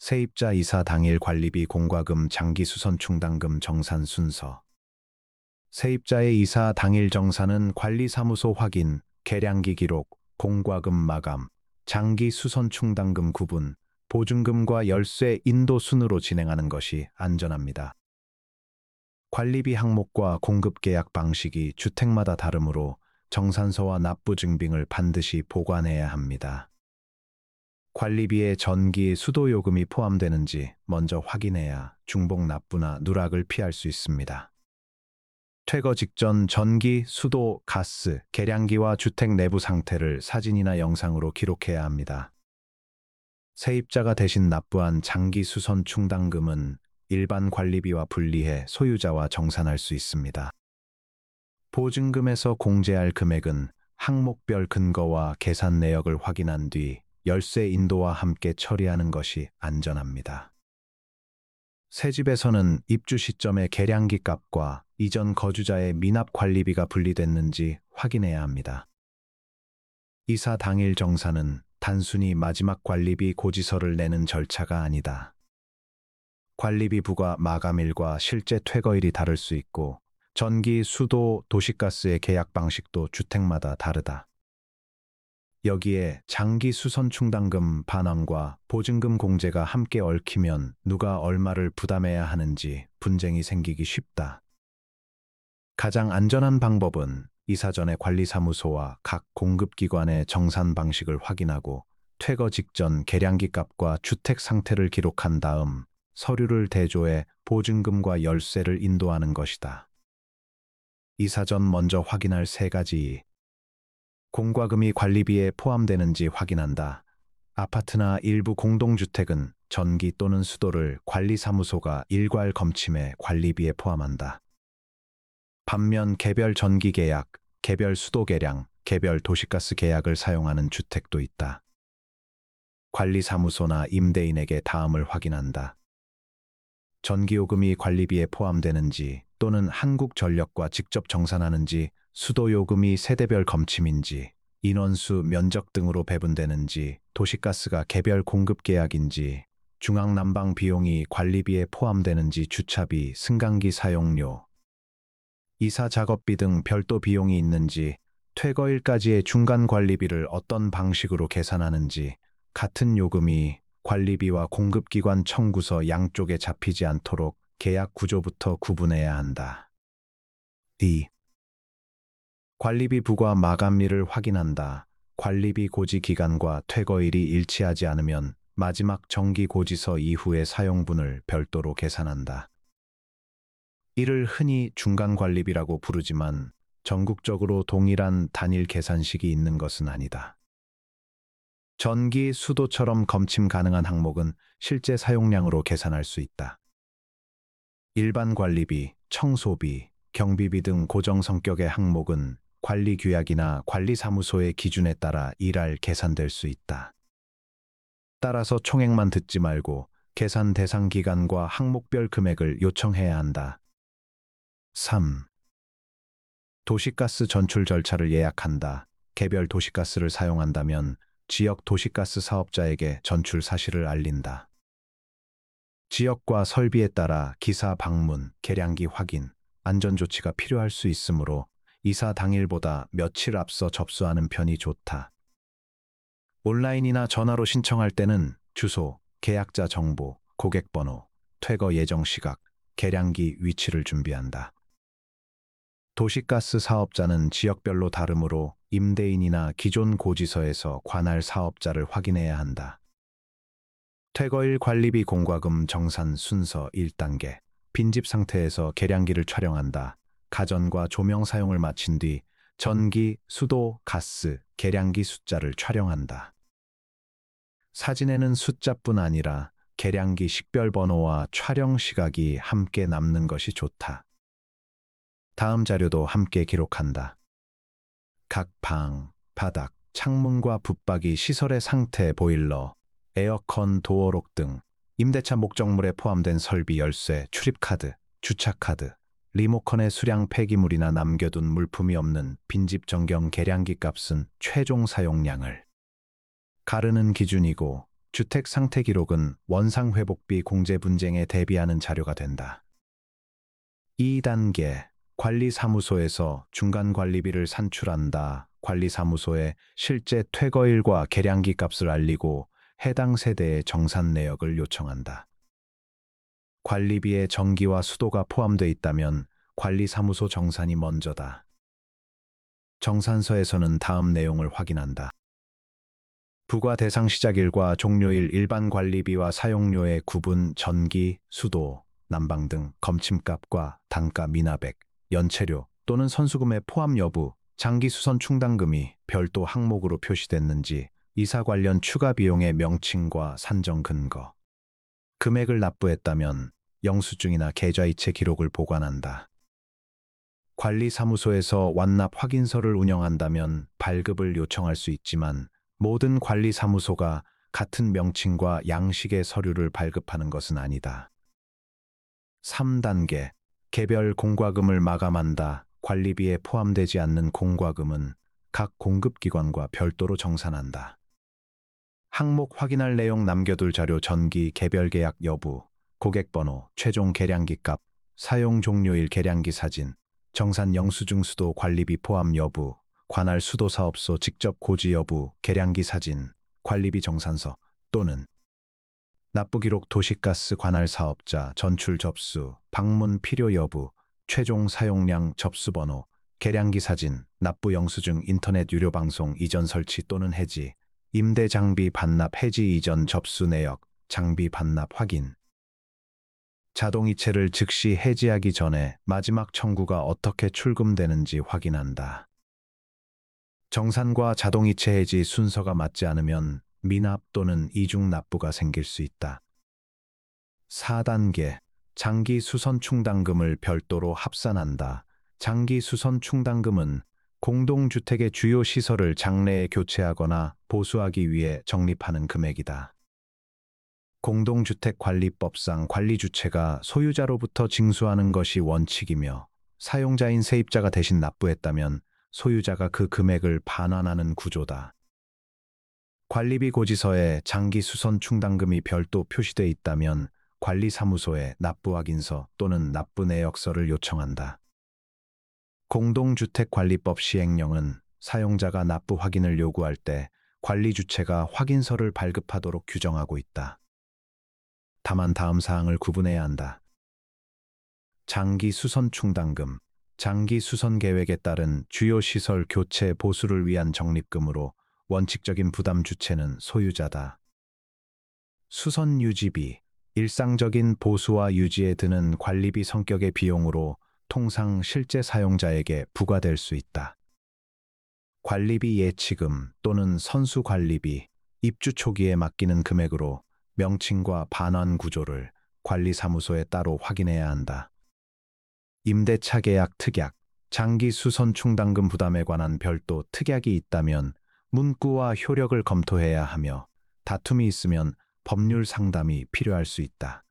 세입자 이사 당일 관리비 공과금 장기수선 충당금 정산 순서. 세입자의 이사 당일 정산은 관리사무소 확인, 계량기 기록, 공과금 마감, 장기수선 충당금 구분, 보증금과 열쇠 인도 순으로 진행하는 것이 안전합니다. 관리비 항목과 공급 계약 방식이 주택마다 다르므로 정산서와 납부 증빙을 반드시 보관해야 합니다. 관리비에 전기, 수도 요금이 포함되는지 먼저 확인해야 중복 납부나 누락을 피할 수 있습니다. 퇴거 직전 전기, 수도, 가스, 계량기와 주택 내부 상태를 사진이나 영상으로 기록해야 합니다. 세입자가 대신 납부한 장기 수선 충당금은 일반 관리비와 분리해 소유자와 정산할 수 있습니다. 보증금에서 공제할 금액은 항목별 근거와 계산 내역을 확인한 뒤 열쇠 인도와 함께 처리하는 것이 안전합니다. 새집에서는 입주 시점의 계량기 값과 이전 거주자의 미납 관리비가 분리됐는지 확인해야 합니다. 이사 당일 정산은 단순히 마지막 관리비 고지서를 내는 절차가 아니다. 관리비 부과 마감일과 실제 퇴거일이 다를 수 있고 전기, 수도, 도시가스의 계약 방식도 주택마다 다르다. 여기에 장기 수선 충당금 반환과 보증금 공제가 함께 얽히면 누가 얼마를 부담해야 하는지 분쟁이 생기기 쉽다. 가장 안전한 방법은 이사 전에 관리사무소와 각 공급기관의 정산 방식을 확인하고 퇴거 직전 계량기 값과 주택 상태를 기록한 다음 서류를 대조해 보증금과 열쇠를 인도하는 것이다. 이사 전 먼저 확인할 3가지. 공과금이 관리비에 포함되는지 확인한다. 아파트나 일부 공동주택은 전기 또는 수도를 관리사무소가 일괄 검침해 관리비에 포함한다. 반면 개별 전기 계약, 개별 수도 계량, 개별 도시가스 계약을 사용하는 주택도 있다. 관리사무소나 임대인에게 다음을 확인한다. 전기요금이 관리비에 포함되는지 또는 한국전력과 직접 정산하는지, 수도요금이 세대별 검침인지, 인원수, 면적 등으로 배분되는지, 도시가스가 개별 공급 계약인지, 중앙난방 비용이 관리비에 포함되는지, 주차비, 승강기 사용료, 이사 작업비 등 별도 비용이 있는지, 퇴거일까지의 중간 관리비를 어떤 방식으로 계산하는지, 같은 요금이 관리비와 공급기관 청구서 양쪽에 잡히지 않도록 계약 구조부터 구분해야 한다. D. 관리비 부과 마감일을 확인한다. 관리비 고지 기간과 퇴거일이 일치하지 않으면 마지막 정기 고지서 이후의 사용분을 별도로 계산한다. 이를 흔히 중간 관리비라고 부르지만 전국적으로 동일한 단일 계산식이 있는 것은 아니다. 전기, 수도처럼 검침 가능한 항목은 실제 사용량으로 계산할 수 있다. 일반 관리비, 청소비, 경비비 등 고정 성격의 항목은 관리규약이나 관리사무소의 기준에 따라 일할 계산될 수 있다. 따라서 총액만 듣지 말고 계산 대상 기간과 항목별 금액을 요청해야 한다. 3. 도시가스 전출 절차를 예약한다. 개별 도시가스를 사용한다면 지역 도시가스 사업자에게 전출 사실을 알린다. 지역과 설비에 따라 기사 방문, 계량기 확인, 안전조치가 필요할 수 있으므로 이사 당일보다 며칠 앞서 접수하는 편이 좋다. 온라인이나 전화로 신청할 때는 주소, 계약자 정보, 고객번호, 퇴거 예정 시각, 계량기 위치를 준비한다. 도시가스 사업자는 지역별로 다르므로 임대인이나 기존 고지서에서 관할 사업자를 확인해야 한다. 퇴거일 관리비 공과금 정산 순서 1단계. 빈집 상태에서 계량기를 촬영한다. 가전과 조명 사용을 마친 뒤 전기, 수도, 가스, 계량기 숫자를 촬영한다. 사진에는 숫자뿐 아니라 계량기 식별 번호와 촬영 시각이 함께 남는 것이 좋다. 다음 자료도 함께 기록한다. 각 방, 바닥, 창문과 붙박이 시설의 상태, 보일러, 에어컨, 도어록 등 임대차 목적물에 포함된 설비, 열쇠, 출입카드, 주차카드, 리모컨의 수량 폐기물이나 남겨둔 물품이 없는 빈집 전경 계량기 값은 최종 사용량을 가르는 기준이고 주택 상태 기록은 원상 회복비 공제 분쟁에 대비하는 자료가 된다. 2단계 관리사무소에서 중간관리비를 산출한다. 관리사무소에 실제 퇴거일과 계량기 값을 알리고 해당 세대의 정산 내역을 요청한다. 관리비에 전기와 수도가 포함되어 있다면 관리사무소 정산이 먼저다. 정산서에서는 다음 내용을 확인한다. 부과 대상 시작일과 종료일, 일반 관리비와 사용료의 구분, 전기, 수도, 난방 등 검침값과 단가, 미납액, 연체료 또는 선수금의 포함 여부, 장기 수선 충당금이 별도 항목으로 표시됐는지, 이사 관련 추가 비용의 명칭과 산정 근거, 금액을 납부했다면 영수증이나 계좌이체 기록을 보관한다. 관리사무소에서 완납 확인서를 운영한다면 발급을 요청할 수 있지만 모든 관리사무소가 같은 명칭과 양식의 서류를 발급하는 것은 아니다. 3단계 개별 공과금을 마감한다. 관리비에 포함되지 않는 공과금은 각 공급기관과 별도로 정산한다. 항목 확인할 내용, 남겨둘 자료, 전기 개별 계약 여부, 고객번호, 최종 계량기 값, 사용 종료일 계량기 사진, 정산 영수증, 수도 관리비 포함 여부, 관할 수도사업소 직접 고지 여부, 계량기 사진, 관리비 정산서 또는 납부기록, 도시가스 관할 사업자, 전출 접수, 방문 필요 여부, 최종 사용량, 접수번호, 계량기 사진, 납부 영수증, 인터넷 유료 방송, 이전 설치 또는 해지, 임대 장비 반납, 해지 이전 접수 내역, 장비 반납 확인. 자동이체를 즉시 해지하기 전에 마지막 청구가 어떻게 출금되는지 확인한다. 정산과 자동이체 해지 순서가 맞지 않으면 미납 또는 이중 납부가 생길 수 있다. 4단계 장기 수선 충당금을 별도로 합산한다. 장기 수선 충당금은 공동주택의 주요 시설을 장래에 교체하거나 보수하기 위해 적립하는 금액이다. 공동주택관리법상 관리주체가 소유자로부터 징수하는 것이 원칙이며, 사용자인 세입자가 대신 납부했다면 소유자가 그 금액을 반환하는 구조다. 관리비 고지서에 장기 수선 충당금이 별도 표시되어 있다면 관리사무소에 납부 확인서 또는 납부 내역서를 요청한다. 공동주택관리법 시행령은 사용자가 납부 확인을 요구할 때 관리주체가 확인서를 발급하도록 규정하고 있다. 다만 다음 사항을 구분해야 한다. 장기 수선 충당금, 장기 수선 계획에 따른 주요 시설 교체 보수를 위한 적립금으로 원칙적인 부담 주체는 소유자다. 수선 유지비, 일상적인 보수와 유지에 드는 관리비 성격의 비용으로 통상 실제 사용자에게 부과될 수 있다. 관리비 예치금 또는 선수 관리비, 입주 초기에 맡기는 금액으로 명칭과 반환 구조를 관리사무소에 따로 확인해야 한다. 임대차 계약 특약, 장기 수선 충당금 부담에 관한 별도 특약이 있다면 문구와 효력을 검토해야 하며, 다툼이 있으면 법률 상담이 필요할 수 있다.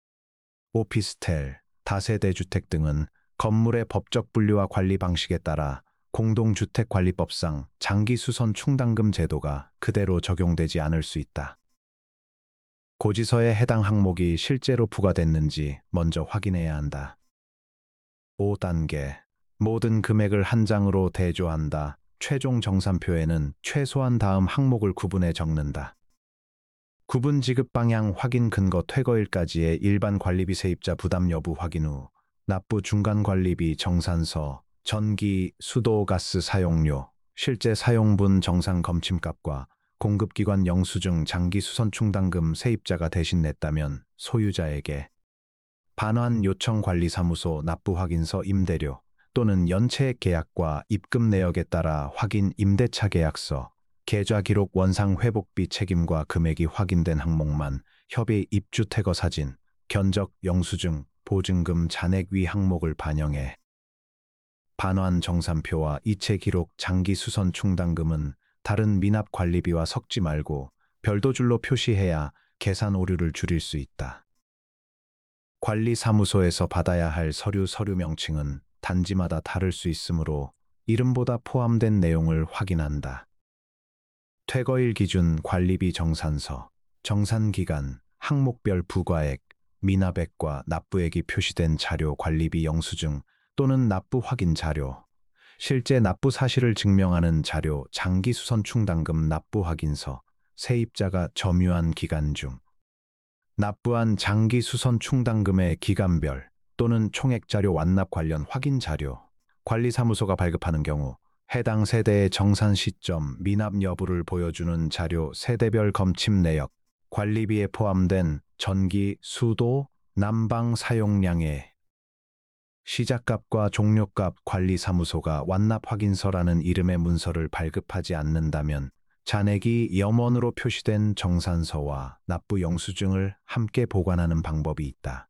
오피스텔, 다세대 주택 등은 건물의 법적 분류와 관리 방식에 따라 공동주택관리법상 장기 수선 충당금 제도가 그대로 적용되지 않을 수 있다. 고지서에 해당 항목이 실제로 부과됐는지 먼저 확인해야 한다. 5단계 모든 금액을 한 장으로 대조한다. 최종 정산표에는 최소한 다음 항목을 구분해 적는다. 구분 지급 방향 확인, 근거, 퇴거일까지의 일반 관리비 세입자 부담 여부 확인 후 납부 중간 관리비 정산서, 전기, 수도, 가스 사용료, 실제 사용분 정산 검침값과 공급기관 영수증, 장기 수선 충당금 세입자가 대신 냈다면 소유자에게 반환 요청, 관리사무소 납부 확인서, 임대료 또는 연체액 계약과 입금 내역에 따라 확인 임대차 계약서, 계좌 기록, 원상 회복비 책임과 금액이 확인된 항목만 협의 입주 퇴거 사진, 견적, 영수증, 보증금, 잔액 위 항목을 반영해 반환 정산표와 이체 기록, 장기 수선 충당금은 다른 미납 관리비와 섞지 말고 별도줄로 표시해야 계산 오류를 줄일 수 있다. 관리사무소에서 받아야 할 서류 명칭은 단지마다 다를 수 있으므로 이름보다 포함된 내용을 확인한다. 퇴거일 기준 관리비 정산서, 정산기간, 항목별 부과액, 미납액과 납부액이 표시된 자료 관리비 영수증 또는 납부 확인 자료, 실제 납부 사실을 증명하는 자료 장기수선 충당금 납부 확인서, 세입자가 점유한 기간 중 납부한 장기수선 충당금의 기간별 또는 총액 자료 완납 관련 확인 자료, 관리사무소가 발급하는 경우 해당 세대의 정산 시점, 미납 여부를 보여주는 자료 세대별 검침 내역, 관리비에 포함된 전기, 수도, 난방 사용량의 시작값과 종료값 관리사무소가 완납 확인서라는 이름의 문서를 발급하지 않는다면 잔액이 염원으로 표시된 정산서와 납부 영수증을 함께 보관하는 방법이 있다.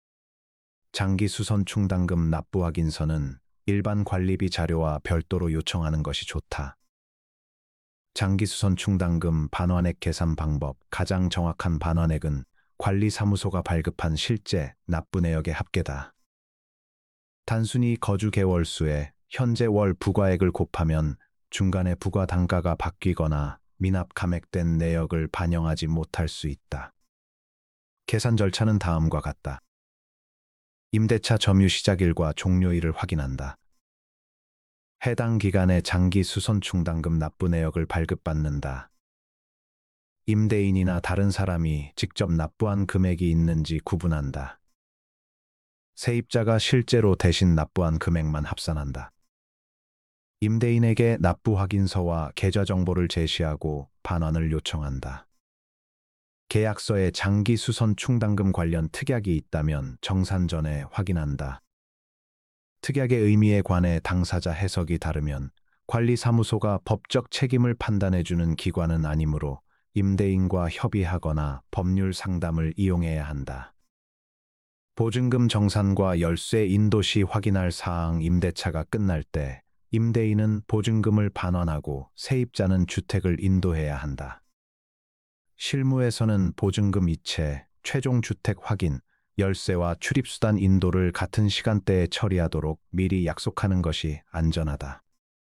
장기수선 충당금 납부 확인서는 일반 관리비 자료와 별도로 요청하는 것이 좋다. 장기수선 충당금 반환액 계산 방법, 가장 정확한 반환액은 관리사무소가 발급한 실제 납부 내역의 합계다. 단순히 거주 개월수에 현재 월 부과액을 곱하면 중간에 부과 단가가 바뀌거나 미납 감액된 내역을 반영하지 못할 수 있다. 계산 절차는 다음과 같다. 임대차 점유 시작일과 종료일을 확인한다. 해당 기간의 장기 수선 충당금 납부 내역을 발급받는다. 임대인이나 다른 사람이 직접 납부한 금액이 있는지 구분한다. 세입자가 실제로 대신 납부한 금액만 합산한다. 임대인에게 납부 확인서와 계좌 정보를 제시하고 반환을 요청한다. 계약서에 장기 수선 충당금 관련 특약이 있다면 정산 전에 확인한다. 특약의 의미에 관해 당사자 해석이 다르면 관리사무소가 법적 책임을 판단해주는 기관은 아니므로 임대인과 협의하거나 법률 상담을 이용해야 한다. 보증금 정산과 열쇠 인도 시 확인할 사항. 임대차가 끝날 때 임대인은 보증금을 반환하고 세입자는 주택을 인도해야 한다. 실무에서는 보증금 이체, 최종 주택 확인, 열쇠와 출입수단 인도를 같은 시간대에 처리하도록 미리 약속하는 것이 안전하다.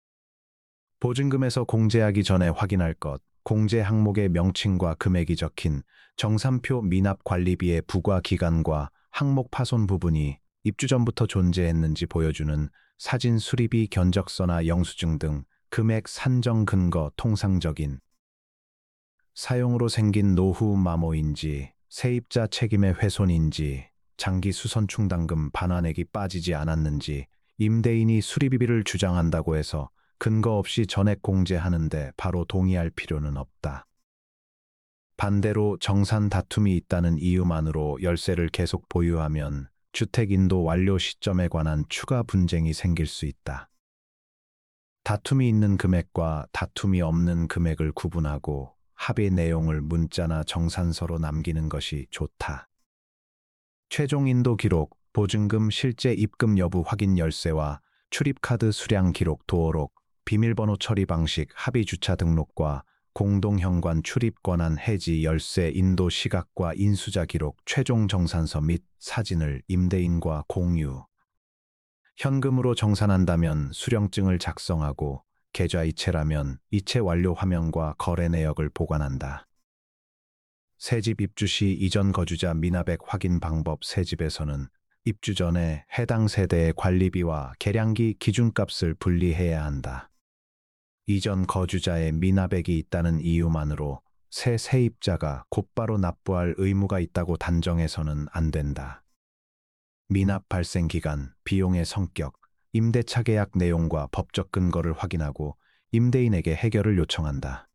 보증금에서 공제하기 전에 확인할 것, 공제 항목의 명칭과 금액이 적힌 정산표 미납 관리비의 부과 기간과 항목 파손 부분이 입주 전부터 존재했는지 보여주는 사진 수리비 견적서나 영수증 등 금액 산정 근거 통상적인 사용으로 생긴 노후 마모인지 세입자 책임의 훼손인지 장기 수선 충당금 반환액이 빠지지 않았는지 임대인이 수리비를 주장한다고 해서 근거 없이 전액 공제하는데 바로 동의할 필요는 없다. 반대로 정산 다툼이 있다는 이유만으로 열쇠를 계속 보유하면 주택 인도 완료 시점에 관한 추가 분쟁이 생길 수 있다. 다툼이 있는 금액과 다툼이 없는 금액을 구분하고 합의 내용을 문자나 정산서로 남기는 것이 좋다. 최종 인도 기록, 보증금 실제 입금 여부 확인 열쇠와 출입카드 수량 기록 도어록, 비밀번호 처리 방식 합의 주차 등록과 공동현관 출입 권한 해지 열쇠 인도 시각과 인수자 기록 최종 정산서 및 사진을 임대인과 공유. 현금으로 정산한다면 수령증을 작성하고 계좌 이체라면 이체 완료 화면과 거래 내역을 보관한다. 새집 입주 시 이전 거주자 미납액 확인 방법. 새집에서는 입주 전에 해당 세대의 관리비와 계량기 기준값을 분리해야 한다. 이전 거주자의 미납액이 있다는 이유만으로 새 세입자가 곧바로 납부할 의무가 있다고 단정해서는 안 된다. 미납 발생 기간, 비용의 성격, 임대차 계약 내용과 법적 근거를 확인하고 임대인에게 해결을 요청한다.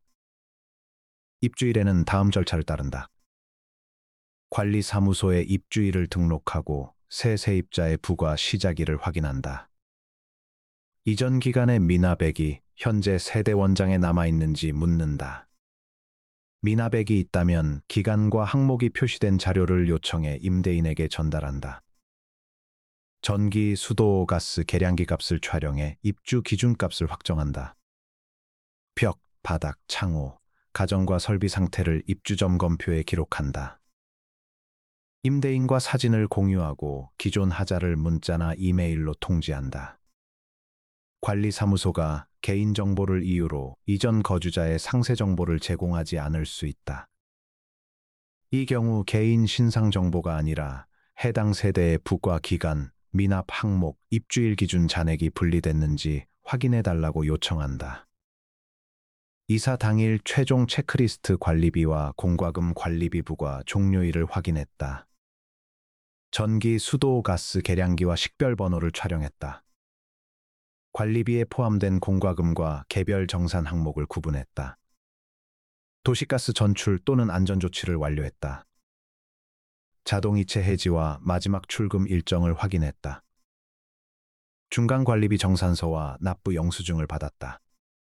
입주일에는 다음 절차를 따른다. 관리사무소에 입주일을 등록하고 새 세입자의 부과 시작일을 확인한다. 이전 기간의 미납액이 현재 세대 원장에 남아있는지 묻는다. 미납액이 있다면 기간과 항목이 표시된 자료를 요청해 임대인에게 전달한다. 전기, 수도, 가스, 계량기 값을 촬영해 입주 기준값을 확정한다. 벽, 바닥, 창호, 가정과 설비 상태를 입주 점검표에 기록한다. 임대인과 사진을 공유하고 기존 하자를 문자나 이메일로 통지한다. 관리사무소가 개인정보를 이유로 이전 거주자의 상세 정보를 제공하지 않을 수 있다. 이 경우 개인 신상 정보가 아니라 해당 세대의 부과 기간, 미납 항목, 입주일 기준 잔액이 분리됐는지 확인해 달라고 요청한다. 이사 당일 최종 체크리스트 관리비와 공과금 관리비 부과 종료일을 확인했다. 전기, 수도, 가스 계량기와 식별 번호를 촬영했다. 관리비에 포함된 공과금과 개별 정산 항목을 구분했다. 도시가스 전출 또는 안전조치를 완료했다. 자동이체 해지와 마지막 출금 일정을 확인했다. 중간관리비 정산서와 납부 영수증을 받았다.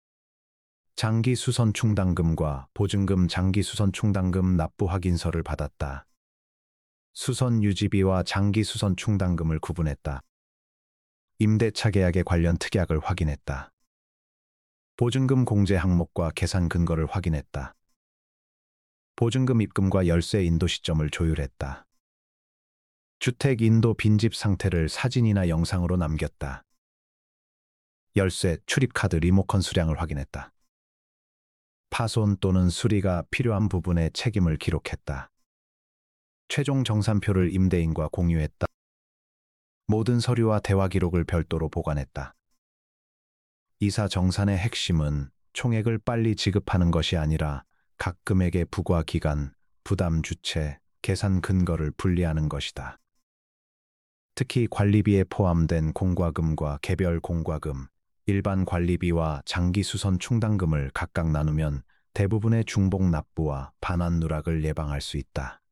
장기수선 충당금과 보증금 장기수선 충당금 납부 확인서를 받았다. 수선 유지비와 장기수선 충당금을 구분했다. 임대차 계약에 관련 특약을 확인했다. 보증금 공제 항목과 계산 근거를 확인했다. 보증금 입금과 열쇠 인도 시점을 조율했다. 주택 인도 빈집 상태를 사진이나 영상으로 남겼다. 열쇠, 출입카드, 리모컨 수량을 확인했다. 파손 또는 수리가 필요한 부분의 책임을 기록했다. 최종 정산표를 임대인과 공유했다. 모든 서류와 대화 기록을 별도로 보관했다. 이사 정산의 핵심은 총액을 빨리 지급하는 것이 아니라 각 금액의 부과 기간, 부담 주체, 계산 근거를 분리하는 것이다. 특히 관리비에 포함된 공과금과 개별 공과금, 일반 관리비와 장기 수선 충당금을 각각 나누면 대부분의 중복 납부와 반환 누락을 예방할 수 있다.